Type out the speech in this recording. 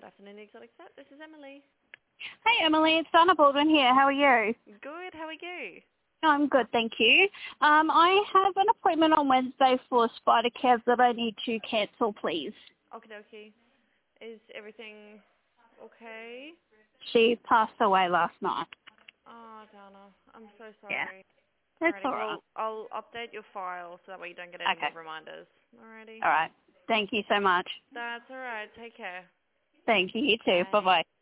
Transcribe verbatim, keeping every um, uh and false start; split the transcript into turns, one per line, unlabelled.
afternoon, Exotic Set. This is Emily.
Hey Emily, it's Donna Baldwin here. How are you?
Good, how are you?
I'm good, thank you. Um, I have an appointment on Wednesday for Spider Kev that I need to cancel, please.
Okie dokie. Is everything okay?
She passed away last night.
Oh, Donna, I'm so
Yeah,
sorry.
that's
Alrighty,
all right.
well, I'll update your file so that way you don't get any
Okay.
more reminders. Alrighty.
All right. Thank you so much.
That's alright. Take care.
Thank you. You too.
Bye.
Bye-bye.